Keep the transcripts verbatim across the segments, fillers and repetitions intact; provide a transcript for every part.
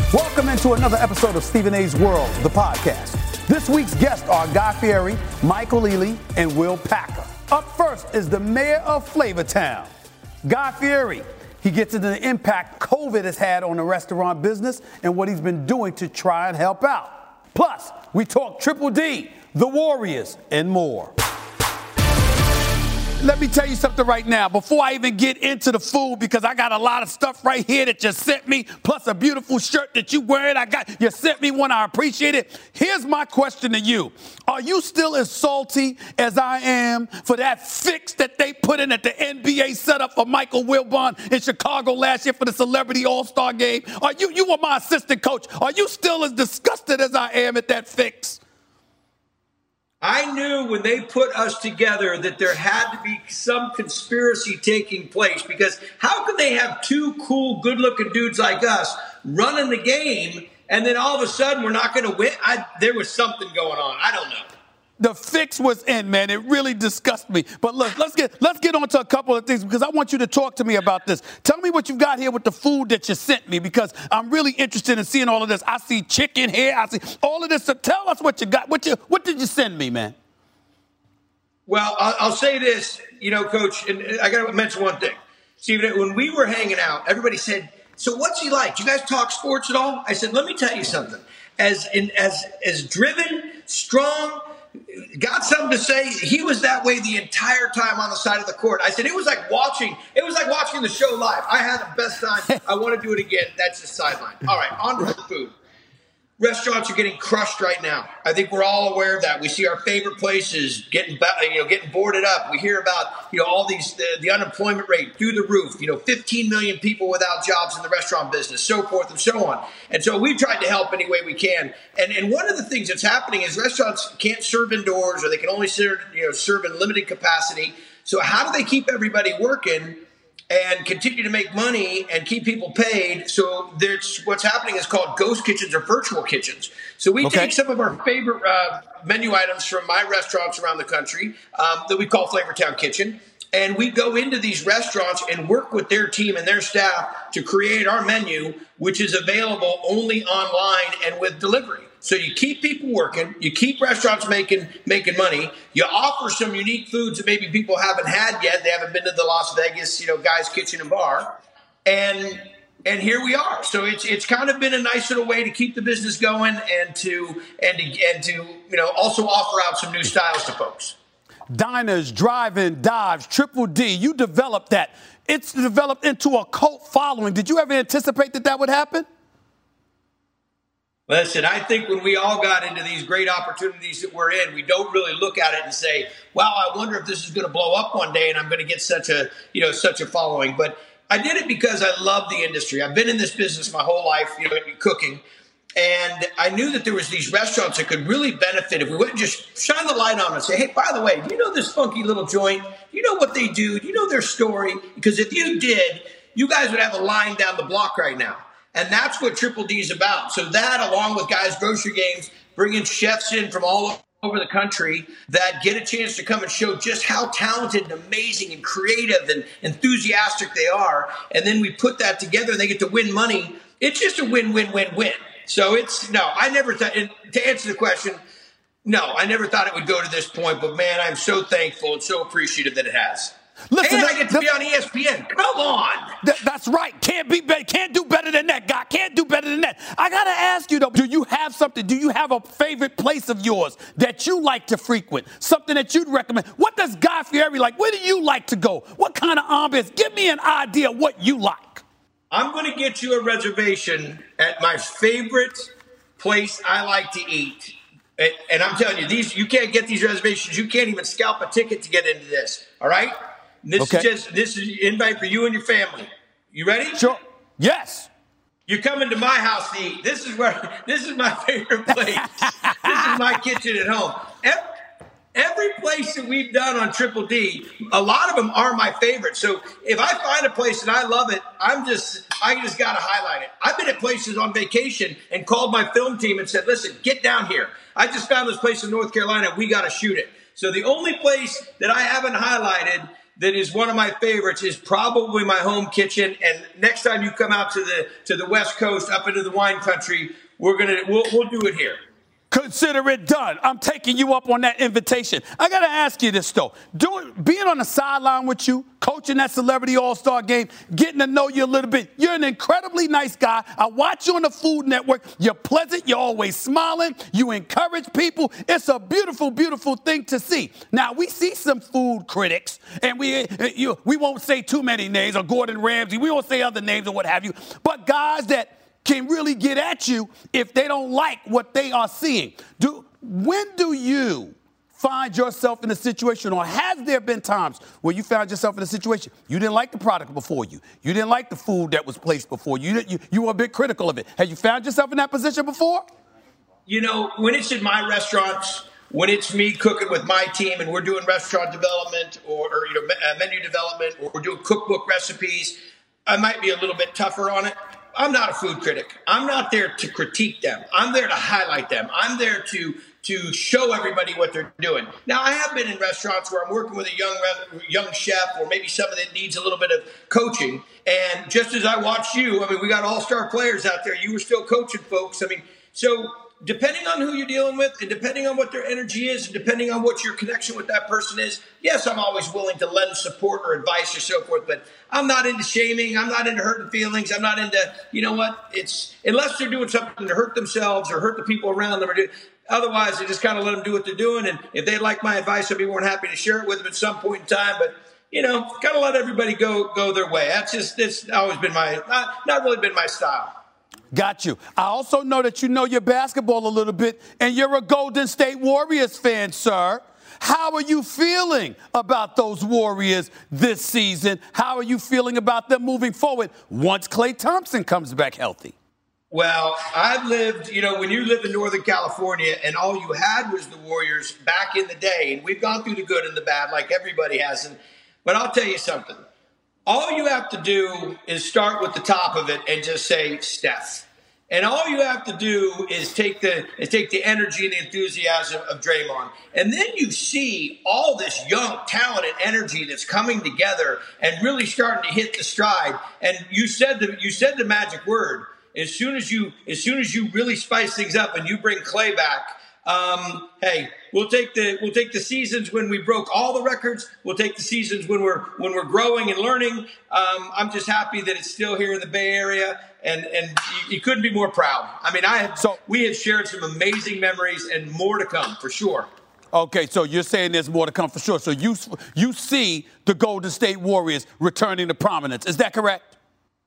Welcome into another episode of Stephen A's World, the podcast. This week's guests are Guy Fieri, Michael Ealy, and Will Packer. Up first is the mayor of Flavortown, Guy Fieri. He gets into the impact COVID has had on the restaurant business and what he's been doing to try and help out. Plus, we talk Triple D, the Warriors, and more. Let me tell you something right now, before I even get into the food, because I got a lot of stuff right here that you sent me, plus a beautiful shirt that you wearing. I got you sent me one. I appreciate it. Here's my question to you. Are you still as salty as I am for that fix that they put in at the N B A setup for Michael Wilbon in Chicago last year for the Celebrity All-Star Game? Are you, you were my assistant coach. Are you still as disgusted as I am at that fix? I knew when they put us together that there had to be some conspiracy taking place, because how could they have two cool, good-looking dudes like us running the game and then all of a sudden we're not going to win? I, there was something going on. I don't know. The fix was in, man. It really disgusted me. But look, let's get let's get on to a couple of things, because I want you to talk to me about this. Tell me what you've got here with the food that you sent me, because I'm really interested in seeing all of this. I see chicken here. I see all of this. So tell us what you got. What you what did you send me, man? Well, I'll, I'll say this, you know, Coach, and I got to mention one thing. Stephen, when we were hanging out, everybody said, "So what's he like? Do you guys talk sports at all?" I said, "Let me tell you something. As in, as as driven, strong." Got something to say. He was that way the entire time on the side of the court. I said it was like watching. It was like watching the show live. I had the best time. I want to do it again. That's the sideline. All right, on to the food. Restaurants are getting crushed right now. I think we're all aware of that. We see our favorite places getting, you know, getting boarded up. We hear about, you know, all these, the, the unemployment rate through the roof, you know, fifteen million people without jobs in the restaurant business, so forth and so on. And so we've tried to help any way we can. And and one of the things that's happening is restaurants can't serve indoors, or they can only serve, you know, serve in limited capacity. So how do they keep everybody working and continue to make money and keep people paid? So there's what's happening is called ghost kitchens or virtual kitchens. So we okay. take some of our favorite uh, menu items from my restaurants around the country um, that we call Flavortown Kitchen, and we go into these restaurants and work with their team and their staff to create our menu, which is available only online and with delivery. So you keep people working, you keep restaurants making making money, you offer some unique foods that maybe people haven't had yet. They haven't been to the Las Vegas, you know, Guy's Kitchen and Bar. And and here we are. So it's it's kind of been a nice little way to keep the business going and to and to and to, you know, also offer out some new styles to folks. Diners, drive-in, dives, Triple D, you developed that. It's developed into a cult following. Did you ever anticipate that that would happen? Listen, I think when we all got into these great opportunities that we're in, we don't really look at it and say, wow, I wonder if this is going to blow up one day and I'm going to get such a, you know, such a following. But I did it because I love the industry. I've been in this business my whole life, you know, cooking. And I knew that there was these restaurants that could really benefit if we went and just shine the light on them and say, hey, by the way, do you know this funky little joint? Do you know what they do? Do you know their story? Because if you did, you guys would have a line down the block right now. And that's what Triple D is about. So that, along with Guy's Grocery Games, bringing chefs in from all over the country that get a chance to come and show just how talented and amazing and creative and enthusiastic they are. And then we put that together and they get to win money. It's just a win, win, win, win. So it's, no, I never thought, to answer the question, no, I never thought it would go to this point. But, man, I'm so thankful and so appreciative that it has. Listen, and I get to the, be on E S P N. Come on. Th- that's right. Can't be better. Can't do better than that, guy. Can't do better than that. I got to ask you, though, do you have something? Do you have a favorite place of yours that you like to frequent? Something that you'd recommend? What does Guy Fieri like? Where do you like to go? What kind of ambiance? Give me an idea of what you like. I'm going to get you a reservation at my favorite place I like to eat. And, and I'm telling you, these you can't get these reservations. You can't even scalp a ticket to get into this. All right? This okay. is just this is an invite for you and your family. You ready? Sure. Yes. You're coming to my house to eat. This is where this is my favorite place. This is my kitchen at home. Every, every place that we've done on Triple D, a lot of them are my favorite. So if I find a place and I love it, I'm just I just got to highlight it. I've been at places on vacation and called my film team and said, "Listen, get down here. I just found this place in North Carolina. We got to shoot it." So the only place that I haven't highlighted that is one of my favorites is probably my home kitchen. And next time you come out to the to the West Coast, up into the wine country, we're gonna we'll, we'll do it here. Consider it done. I'm taking you up on that invitation. I got to ask you this, though. Doing, being on the sideline with you, coaching that Celebrity All-Star game, getting to know you a little bit, you're an incredibly nice guy. I watch you on the Food Network. You're pleasant. You're always smiling. You encourage people. It's a beautiful, beautiful thing to see. Now, we see some food critics, and we you, we won't say too many names, or Gordon Ramsay. We won't say other names or what have you, but guys that can really get at you if they don't like what they are seeing. Do, when do you find yourself in a situation, or has there been times where you found yourself in a situation you didn't like the product before you, you didn't like the food that was placed before you, you, you were a bit critical of it? Have you found yourself in that position before? You know, when it's in my restaurants, when it's me cooking with my team and we're doing restaurant development or, or you know, menu development, or we're doing cookbook recipes, I might be a little bit tougher on it. I'm not a food critic. I'm not there to critique them. I'm there to highlight them. I'm there to to show everybody what they're doing. Now, I have been in restaurants where I'm working with a young young chef, or maybe someone that needs a little bit of coaching. And just as I watched you, I mean, we got all-star players out there. You were still coaching folks. I mean, so depending on who you're dealing with, and depending on what their energy is, and depending on what your connection with that person is, yes, I'm always willing to lend support or advice or so forth, but I'm not into shaming. I'm not into hurting feelings. I'm not into, you know what, it's, unless they're doing something to hurt themselves or hurt the people around them, or do, otherwise, I just kind of let them do what they're doing. And if they like my advice, I'd be more than happy to share it with them at some point in time. But, you know, kind of let everybody go go their way. That's just, it's always been my, not, not really been my style. Got you. I also know that you know your basketball a little bit, and you're a Golden State Warriors fan, sir. How are you feeling about those Warriors this season? How are you feeling about them moving forward once Klay Thompson comes back healthy? Well, I've lived, you know, when you live in Northern California and all you had was the Warriors back in the day, and we've gone through the good and the bad like everybody has. And, but I'll tell you something. All you have to do is start with the top of it and just say Steph. And all you have to do is take the is take the energy and the enthusiasm of Draymond. And then you see all this young talent and energy that's coming together and really starting to hit the stride. And you said the you said the magic word. As soon as you as soon as you really spice things up and you bring Klay back, um, hey, we'll take the we'll take the seasons when we broke all the records. We'll take the seasons when we're when we're growing and learning. Um, I'm just happy that it's still here in the Bay Area, and and you, you couldn't be more proud. I mean, I have so we have shared some amazing memories, and more to come for sure. Okay, so you're saying there's more to come for sure. So you you see the Golden State Warriors returning to prominence. Is that correct?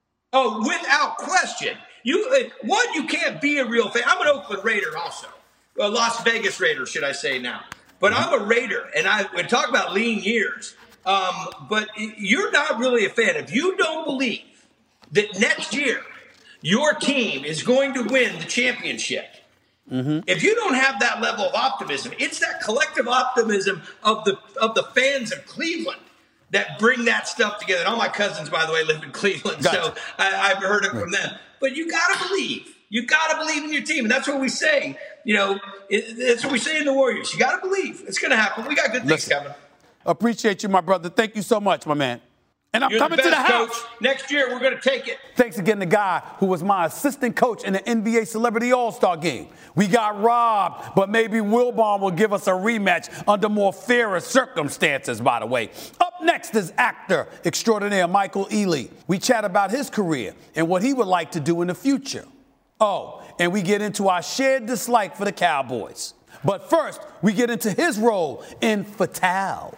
Oh, without question. You one, you can't be a real fan. I'm an Oakland Raider also. A Las Vegas Raider, should I say now. But I'm a Raider, and I we talk about lean years. Um, but you're not really a fan. If you don't believe that next year your team is going to win the championship, mm-hmm. if you don't have that level of optimism, it's that collective optimism of the of the fans of Cleveland that bring that stuff together. And all my cousins, by the way, live in Cleveland, gotcha. so I, I've heard it from them. But you got to believe. You got to believe in your team. And that's what we say. You know, it, that's what we say in the Warriors. You got to believe. It's going to happen. We got good things Listen, coming. Appreciate you, my brother. Thank you so much, my man. And I'm You're coming the best, to the house. Coach. Next year, we're going to take it. Thanks again to the guy who was my assistant coach in the N B A Celebrity All-Star game. We got robbed, but maybe Wilbon will give us a rematch under more fairer circumstances, by the way. Up next is actor extraordinaire Michael Ealy. We chat about his career and what he would like to do in the future. Oh, and we get into our shared dislike for the Cowboys. But first, we get into his role in Fatale.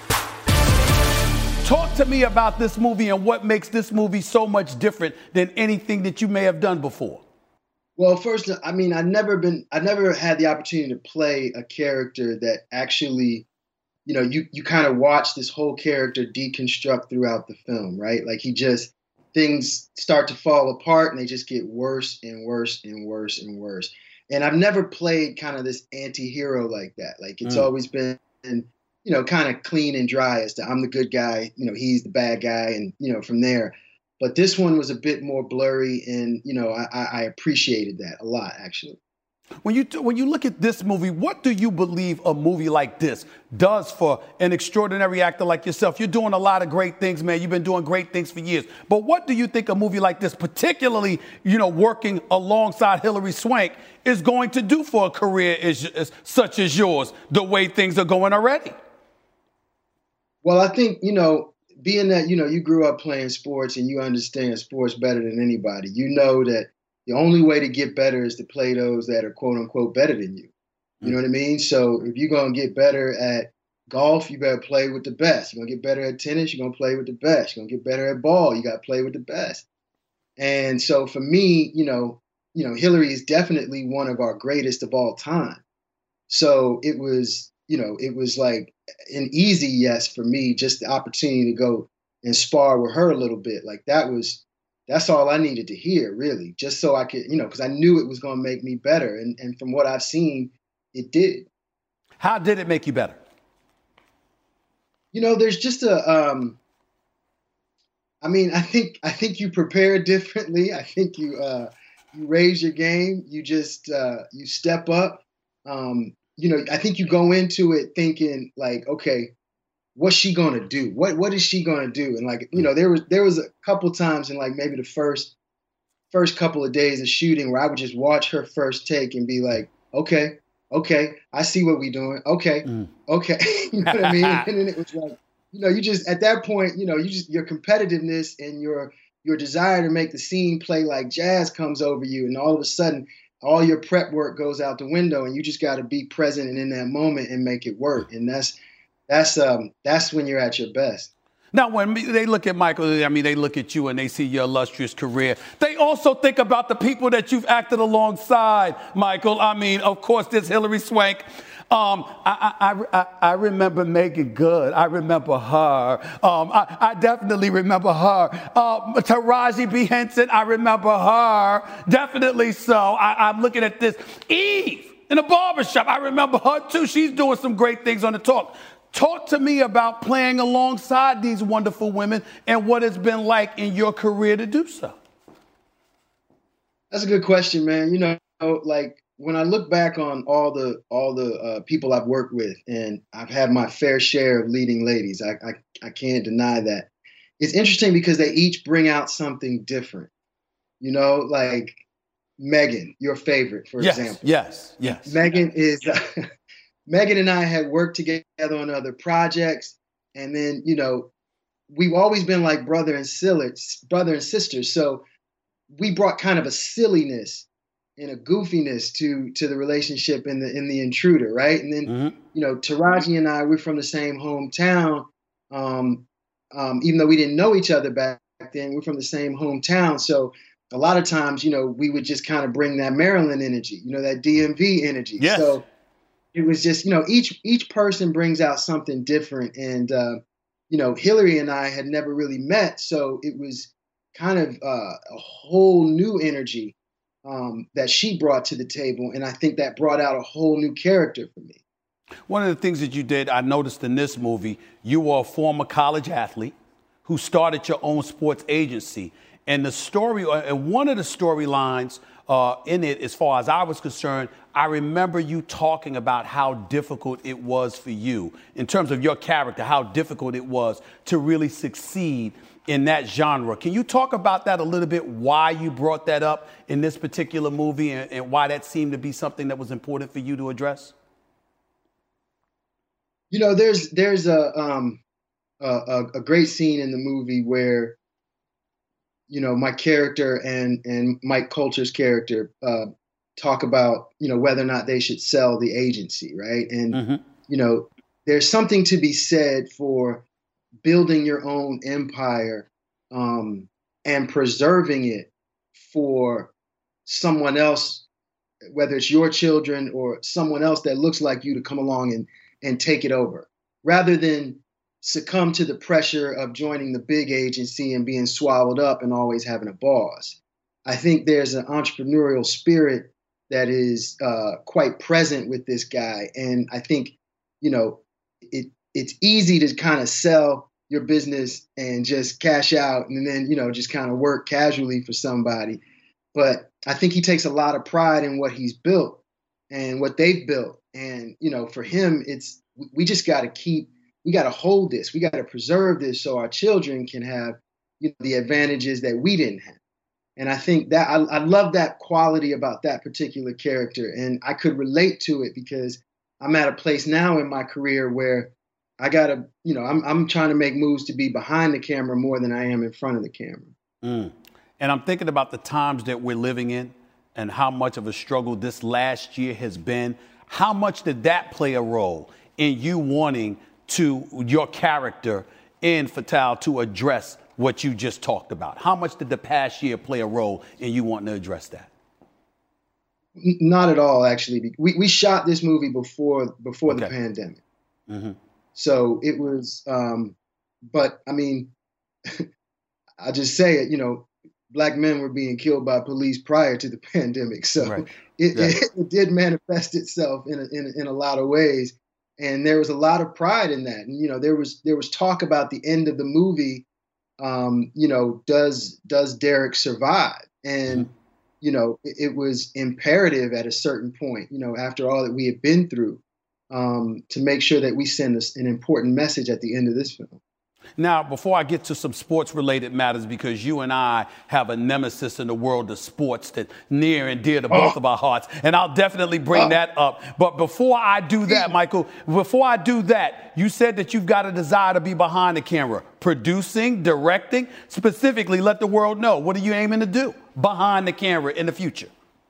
Talk to me about this movie and what makes this movie so much different than anything that you may have done before. Well, first, I mean, I never been, I never had the opportunity to play a character that actually, you know, you, you kind of watch this whole character deconstruct throughout the film, right? Like he just, things start to fall apart and they just get worse and worse and worse and worse. And I've never played kind of this anti-hero like that. Like it's mm. always been, you know, kind of clean and dry as to I'm the good guy, you know, he's the bad guy. And, you know, from there. But this one was a bit more blurry and, you know, I, I appreciated that a lot, actually. When you when you look at this movie, what do you believe a movie like this does for an extraordinary actor like yourself? You're doing a lot of great things, man. You've been doing great things for years. But what do you think a movie like this, particularly, you know, working alongside Hilary Swank, is going to do for a career as, as, such as yours, the way things are going already? Well, I think, you know, being that, you know, you grew up playing sports and you understand sports better than anybody, you know that the only way to get better is to play those that are quote unquote better than you. You know what I mean? So if you're going to get better at golf, you better play with the best. You're going to get better at tennis, you're going to play with the best. You're going to get better at ball, you got to play with the best. And so for me, you know, you know, Hilary is definitely one of our greatest of all time. So it was, you know, it was like an easy yes for me, just the opportunity to go and spar with her a little bit. Like that was, that's all I needed to hear, really, just so I could, you know, because I knew it was going to make me better. And, and from what I've seen, it did. How did it make you better? You know, there's just a, um, I mean, I think, I think you prepare differently. I think you, uh, you raise your game. You just, uh, you step up. Um, you know, I think you go into it thinking like, okay, what's she gonna do? What what is she gonna do? And like, you know, there was there was a couple times in like maybe the first first couple of days of shooting where I would just watch her first take and be like, okay, okay, I see what we're doing. Okay, mm. okay, you know what I mean? And then it was like, you know, you just at that point, you know, you just your competitiveness and your your desire to make the scene play like jazz comes over you, and all of a sudden, all your prep work goes out the window, and you just got to be present and in that moment and make it work. And that's That's um that's when you're at your best. Now, when they look at Michael, I mean, they look at you and they see your illustrious career. They also think about the people that you've acted alongside, Michael. I mean, of course, there's Hilary Swank. Um, I, I, I, I remember Megan Good. I remember her. Um, I, I definitely remember her. Uh, Taraji B. Henson, I remember her. Definitely so. I, I'm looking at this. Eve in the barbershop, I remember her too. She's doing some great things on the talk. Talk to me about playing alongside these wonderful women and what it's been like in your career to do so. That's a good question, man. You know, like when I look back on all the all the uh, people I've worked with, and I've had my fair share of leading ladies, I, I I can't deny that. It's interesting because they each bring out something different. You know, like Megan, your favorite, for yes, example. Yes, yes. Megan is. Uh, Megan and I had worked together on other projects, and then, you know, we've always been like brother and sis- brother and sisters. So we brought kind of a silliness and a goofiness to to the relationship in the in the Intruder, right? And then, mm-hmm. you know, Taraji and I, we're from the same hometown. Um, um, even though we didn't know each other back then, we're from the same hometown. So a lot of times, you know, we would just kind of bring that Maryland energy, you know, that D M V energy. Yes. So it was just, you know, each each person brings out something different. And, uh, you know, Hilary and I had never really met. So it was kind of uh, a whole new energy um, that she brought to the table. And I think that brought out a whole new character for me. One of the things that you did, I noticed in this movie, you were a former college athlete who started your own sports agency. And the story, and one of the storylines uh, in it, as far as I was concerned, I remember you talking about how difficult it was for you in terms of your character, how difficult it was to really succeed in that genre. Can you talk about that a little bit, why you brought that up in this particular movie and, and why that seemed to be something that was important for you to address? You know, there's there's a, um, a, a great scene in the movie where, you know, my character and, and Mike Coulter's character uh, talk about, you know, whether or not they should sell the agency, right? And, mm-hmm. you know, there's something to be said for building your own empire um, and preserving it for someone else, whether it's your children or someone else that looks like you, to come along and, and take it over, rather than succumb to the pressure of joining the big agency and being swallowed up and always having a boss. I think there's an entrepreneurial spirit that is uh, quite present with this guy. And I think, you know, it it's easy to kind of sell your business and just cash out and then, you know, just kind of work casually for somebody. But I think he takes a lot of pride in what he's built. and what they've built. And, you know, for him, it's, we just got to keep, we got to hold this. We got to preserve this so our children can have, you know, the advantages that we didn't have. And I think that I, I love that quality about that particular character. And I could relate to it because I'm at a place now in my career where I got to, you know, I'm, I'm trying to make moves to be behind the camera more than I am in front of the camera. Mm. And I'm thinking about the times that we're living in and how much of a struggle this last year has been. How much did that play a role in you wanting to, your character in Fatale, to address what you just talked about? How much did the past year play a role in you wanting to address that? Not at all, actually. We we shot this movie before before okay. the pandemic. Mm-hmm. So it was, um, but I mean, I just say it, you know, black men were being killed by police prior to the pandemic. So right. it, yeah. it, it did manifest itself in a, in, in a lot of ways. And there was a lot of pride in that. And, you know, there was there was talk about the end of the movie. Um, you know, does does Derek survive? And, mm-hmm. you know, it, it was imperative at a certain point, you know, after all that we had been through, um, to make sure that we send us an important message at the end of this film. Now, before I get to some sports-related matters, because you and I have a nemesis in the world of sports that's near and dear to both oh. of our hearts, and I'll definitely bring oh. that up. But before I do that, Michael, before I do that, you said that you've got a desire to be behind the camera, producing, directing. Specifically, let the world know, what are you aiming to do behind the camera in the future?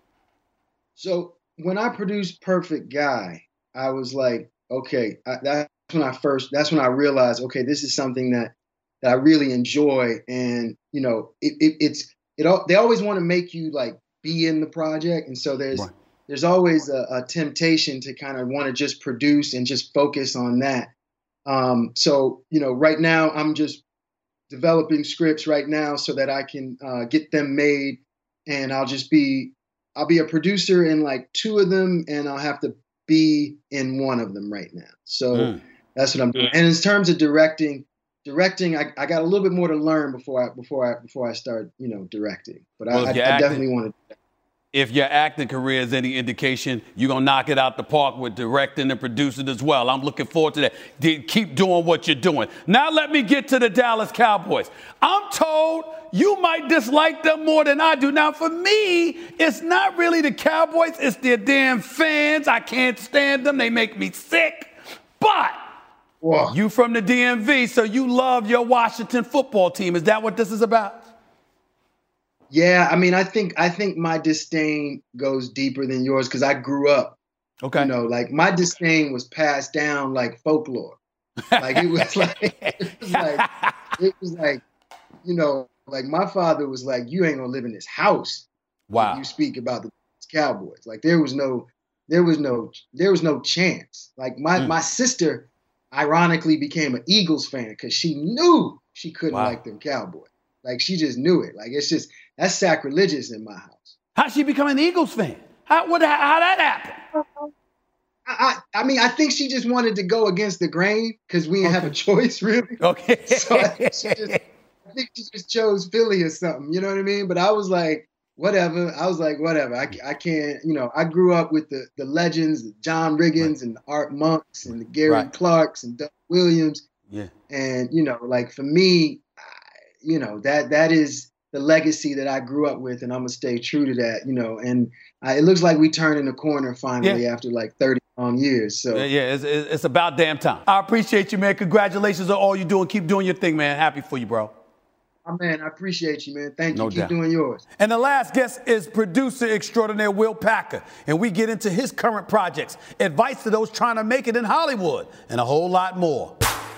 So when I produced Perfect Guy, I was like, okay, I, that. when I first, that's when I realized, okay, this is something that, that I really enjoy. And, you know, it, it it's, it all, they always want to make you like be in the project. And so there's, right. there's always a, a temptation to kind of want to just produce and just focus on that. Um, so, you know, right now I'm just developing scripts right now so that I can uh, get them made, and I'll just be, I'll be a producer in like two of them, and I'll have to be in one of them right now. So, mm. That's what I'm doing. And in terms of directing, directing, I, I got a little bit more to learn before I before I before I start, you know, directing. But well, I, I, I definitely want to. If your acting career is any indication, you're gonna knock it out the park with directing and producing as well. I'm looking forward to that. Keep doing what you're doing. Now let me get to the Dallas Cowboys. I'm told you might dislike them more than I do. Now for me, it's not really the Cowboys. It's their damn fans. I can't stand them. They make me sick. But Whoa. You from the D M V, so you love your Washington football team. Is that what this is about? Yeah, I mean, I think I think my disdain goes deeper than yours because I grew up. Okay. You know, like my disdain was passed down like folklore. Like it was like it was like it was like, you know, like my father was like, you ain't gonna live in this house. Wow. You speak about the Cowboys. Like there was no there was no there was no chance. Like my, mm. my sister ironically became an Eagles fan because she knew she couldn't wow. like them Cowboys. Like she just knew it. Like it's just, that's sacrilegious in my house. How'd she become an Eagles fan? How what? How that happen? I, I I mean, I think she just wanted to go against the grain because we didn't okay. have a choice, really. Okay. So I think, she just, I think she just chose Philly or something. You know what I mean? But I was like, whatever. I was like, whatever. I, I can't, you know, I grew up with the, the legends, the John Riggins right. and the Art Monks and the Gary right. Clarks and Doug Williams. Yeah. And, you know, like for me, you know, that that is the legacy that I grew up with, and I'm going to stay true to that, you know. And I, it looks like we turning the corner finally yeah. after like thirty long years. So yeah, yeah it's, it's about damn time. I appreciate you, man. Congratulations on all you doing. Keep doing your thing, man. Happy for you, bro. Oh, man, I appreciate you, man. Thank you. No Keep doubt. doing yours. And the last guest is producer extraordinaire Will Packer. And we get into his current projects, advice to those trying to make it in Hollywood, and a whole lot more.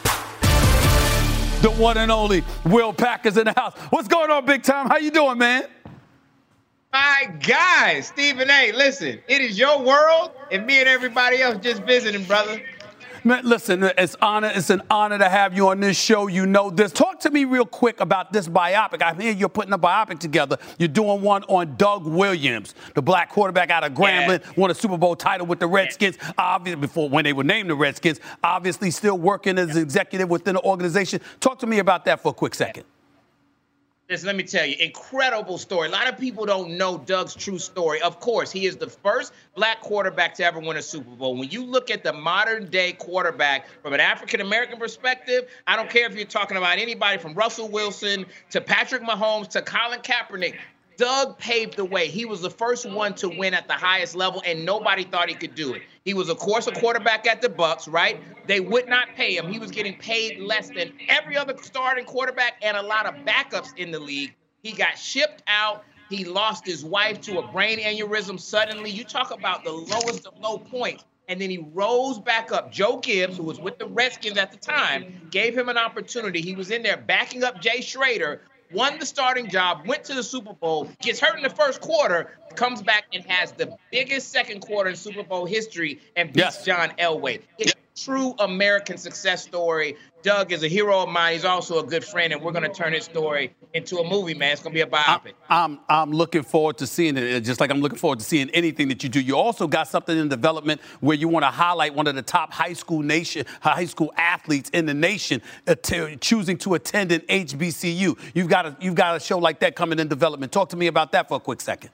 The one and only Will Packer's in the house. What's going on, big time? How you doing, man? My guy, Stephen A. Listen, it is your world, and me and everybody else just visiting, brother. Man, listen, it's honor. It's an honor to have you on this show. You know this. Talk to me real quick about this biopic. I hear you're putting a biopic together. You're doing one on Doug Williams, the black quarterback out of Grambling, yeah. won a Super Bowl title with the Redskins. Yeah. Obviously, before when they were named the Redskins, obviously still working as an executive within the organization. Talk to me about that for a quick second. Listen, let me tell you, incredible story. A lot of people don't know Doug's true story. Of course, he is the first black quarterback to ever win a Super Bowl. When you look at the modern day quarterback from an African-American perspective, I don't care if you're talking about anybody from Russell Wilson to Patrick Mahomes to Colin Kaepernick. Doug paved the way. He was the first one to win at the highest level, and nobody thought he could do it. He was, of course, a quarterback at the Bucs, right? They would not pay him. He was getting paid less than every other starting quarterback and a lot of backups in the league. He got shipped out. He lost his wife to a brain aneurysm suddenly. You talk about the lowest of low points. And then he rose back up. Joe Gibbs, who was with the Redskins at the time, gave him an opportunity. He was in there backing up Jay Schrader, won the starting job, went to the Super Bowl, gets hurt in the first quarter, comes back and has the biggest second quarter in Super Bowl history and beats Yes. John Elway. It's a true American success story. Doug is a hero of mine. He's also a good friend, and we're going to turn his story into a movie, man. It's going to be a biopic. I'm I'm looking forward to seeing it, just like I'm looking forward to seeing anything that you do. You also got something in development where you want to highlight one of the top high school nation, high school athletes in the nation uh, to, choosing to attend an H B C U. You've got a you've got a show like that coming in development. Talk to me about that for a quick second.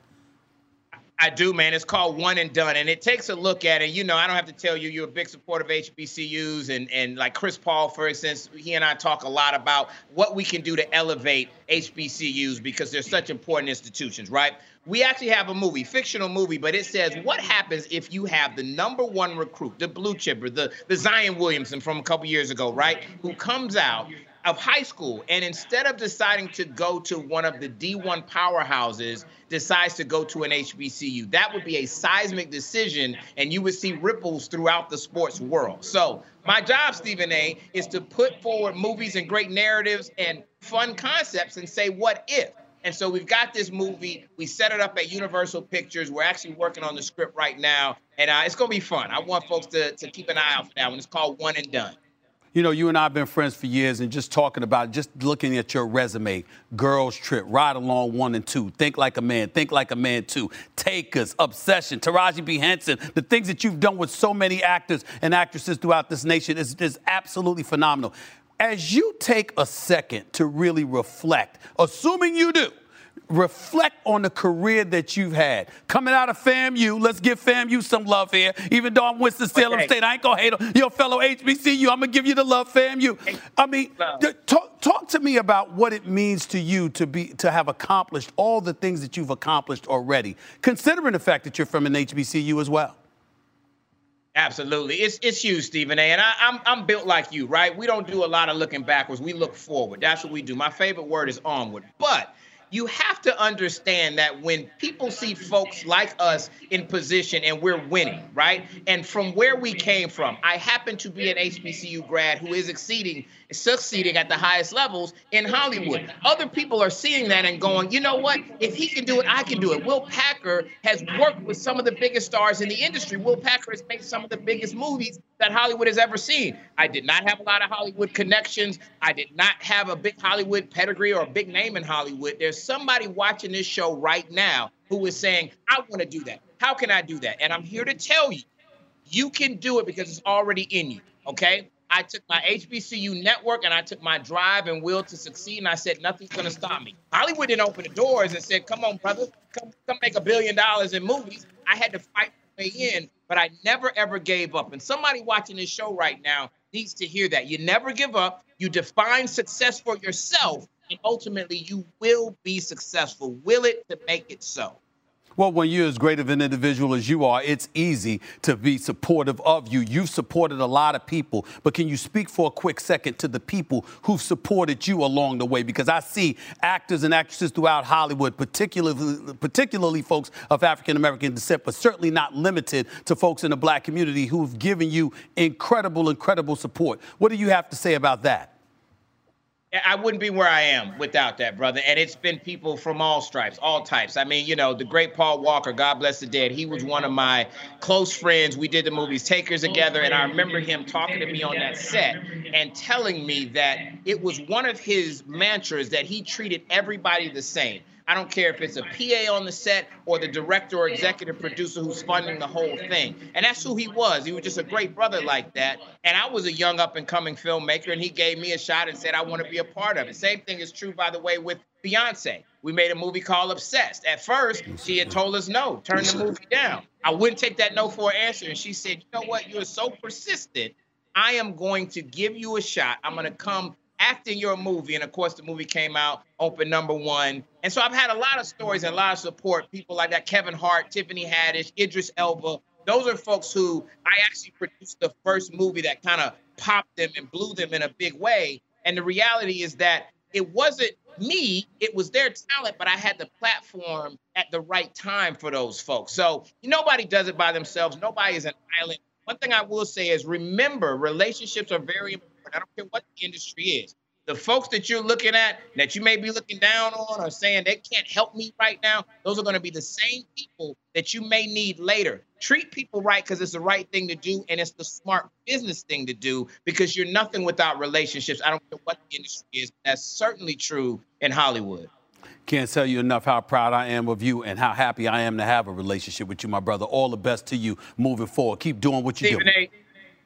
I do, man. It's called One and Done, and it takes a look at it. You know, I don't have to tell you, you're a big supporter of H B C Us, and, and like Chris Paul, for instance, he and I talk a lot about what we can do to elevate H B C Us because they're such important institutions, right? We actually have a movie, fictional movie, but it says what happens if you have the number one recruit, the blue chipper, the, the Zion Williamson from a couple years ago, right, who comes out of high school, and instead of deciding to go to one of the D one powerhouses, decides to go to an H B C U. That would be a seismic decision, and you would see ripples throughout the sports world. So my job, Stephen A., is to put forward movies and great narratives and fun concepts and say, what if? And so we've got this movie. We set it up at Universal Pictures. We're actually working on the script right now, and uh, it's going to be fun. I want folks to, to keep an eye out for that one. It's called One and Done. You know, you and I have been friends for years, and just talking about, just looking at your resume, Girls Trip, Ride Along one and two, Think Like a Man, Think Like a Man two, Takers, Obsession, Taraji P. Henson, the things that you've done with so many actors and actresses throughout this nation is, is absolutely phenomenal. As you take a second to really reflect, assuming you do, reflect on the career that you've had. Coming out of FAMU, let's give FAMU some love here. Even though I'm Winston-Salem Okay. State, I ain't gonna hate on your fellow H B C U. I'm gonna give you the love, FAMU. I mean, th- talk, talk to me about what it means to you to be to have accomplished all the things that you've accomplished already, considering the fact that you're from an H B C U as well. Absolutely. It's it's you, Stephen A. And I, I'm I'm built like you, right? We don't do a lot of looking backwards. We look forward. That's what we do. My favorite word is onward. But you have to understand that when people see folks like us in position and we're winning, right? And from where we came from, I happen to be an H B C U grad who is exceeding, succeeding at the highest levels in Hollywood. Other people are seeing that and going, you know what? If he can do it, I can do it. Will Packer has worked with some of the biggest stars in the industry. Will Packer has made some of the biggest movies that Hollywood has ever seen. I did not have a lot of Hollywood connections. I did not have a big Hollywood pedigree or a big name in Hollywood. There's somebody watching this show right now who is saying, I want to do that. How can I do that? And I'm here to tell you, you can do it because it's already in you, okay? I took my H B C U network and I took my drive and will to succeed, and I said, nothing's going to stop me. Hollywood didn't open the doors and said, come on, brother, come, come make a billion dollars in movies. I had to fight my way in, but I never, ever gave up. And somebody watching this show right now needs to hear that. You never give up. You define success for yourself, and ultimately you will be successful. Will it to make it so? Well, when you're as great of an individual as you are, it's easy to be supportive of you. You've supported a lot of people, but can you speak for a quick second to the people who've supported you along the way? Because I see actors and actresses throughout Hollywood, particularly, particularly folks of African-American descent, but certainly not limited to folks in the black community who've given you incredible, incredible support. What do you have to say about that? I wouldn't be where I am without that, brother. And it's been people from all stripes, all types. I mean, you know, the great Paul Walker, God bless the dead. He was one of my close friends. We did the movies Takers together. And I remember him talking to me on that set and telling me that it was one of his mantras that he treated everybody the same. I don't care if it's a P A on the set or the director or executive producer who's funding the whole thing. And that's who he was. He was just a great brother like that. And I was a young up-and-coming filmmaker, and he gave me a shot and said, I want to be a part of it. Same thing is true, by the way, with Beyonce. We made a movie called Obsessed. At first, she had told us no, turn the movie down. I wouldn't take that no for an answer. And she said, you know what? You're so persistent. I am going to give you a shot. I'm going to come act in your movie. And of course, the movie came out, opened number one. And so I've had a lot of stories and a lot of support. People like that, Kevin Hart, Tiffany Haddish, Idris Elba. Those are folks who I actually produced the first movie that kind of popped them and blew them in a big way. And the reality is that it wasn't me, it was their talent, but I had the platform at the right time for those folks. So nobody does it by themselves. Nobody is an island. One thing I will say is remember, relationships are very important. I don't care what the industry is. The folks that you're looking at, that you may be looking down on or saying they can't help me right now, those are going to be the same people that you may need later. Treat people right because it's the right thing to do, and it's the smart business thing to do because you're nothing without relationships. I don't care what the industry is. That's certainly true in Hollywood. Can't tell you enough how proud I am of you and how happy I am to have a relationship with you, my brother. All the best to you moving forward. Keep doing what you're doing. A,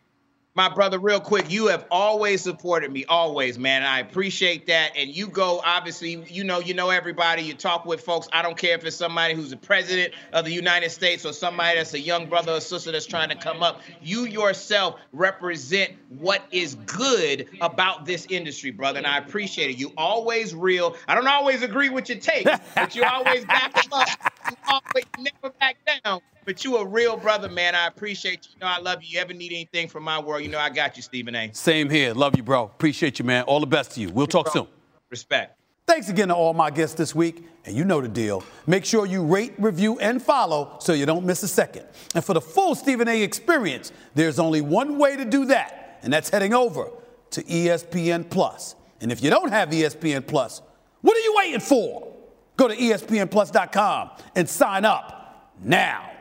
my brother, real quick, you have always supported me, always, man. I appreciate that. And you go, obviously, you know, you know everybody. You talk with folks. I don't care if it's somebody who's the president of the United States or somebody that's a young brother or sister that's trying to come up. You yourself represent what is good about this industry, brother, and I appreciate it. You always real. I don't always agree with your take, but you always back them up. You always never back down. But you a real brother, man. I appreciate you. You know I love you. You ever need anything from my world, you know I got you, Stephen A. Same here. Love you, bro. Appreciate you, man. All the best to you. We'll talk soon. Respect. Thanks again to all my guests this week. And you know the deal. Make sure you rate, review, and follow so you don't miss a second. And for the full Stephen A experience, there's only one way to do that, and that's heading over to E S P N Plus. And if you don't have E S P N Plus, what are you waiting for? Go to E S P N plus dot com and sign up now.